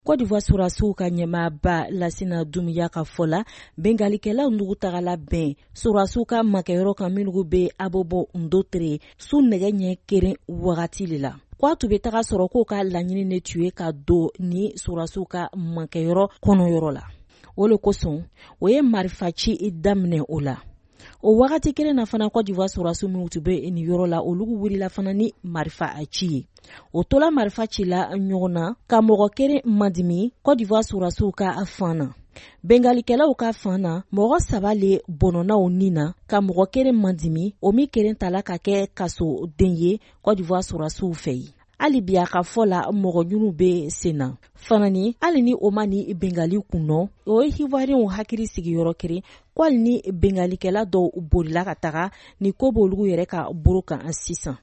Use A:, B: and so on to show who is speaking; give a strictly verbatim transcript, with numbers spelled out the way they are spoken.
A: Côte d'Ivoire surasiw ka ɲɛmaaba Lasina Dumbuya ka fɔ la bengalikɛlaw nugu tagala bɛn surasiw ka makɛyɔrɔ kan minnugu be Abobo Ndotere su nɛgɛ ɲɛ keren wagati le la. Kwa tun bɛ taga sɔrɔ k'o ka laɲini ne tue ka don ni surasiw ka makɛyɔrɔ kɔnɔyɔrɔ la. O le kosɔn o ye marifaci daminɛ o la. O wagati kelen na fana Côte d'Ivoire surasiw minnu tun bɛ ni yɔrɔ la olu wulila fana ni marifa ci ye. O tola marifa ci la ɲɔgɔn na ka mɔgɔ keren mandimi Côte d'Ivoire surasiw ka fan na. Bengalikɛlaw ka fan na mɔgɔ saba le bɔnɔnaw ni na ka mɔgɔ keren mandimi o min keren tala ka kɛ kaso den ye Côte d'Ivoire surasiw fɛ yi. Hali bi a ka fɔ la mɔgɔ ɲunu be senna. Fanani hali ni o ma ni bengali kunnɔ o ye Ivoirienw hakili sigiyɔrɔ keren ko hali ni bengalikɛla dɔw bolila ka taga ni ko b'olugu yɛrɛ ka boro kan sisan.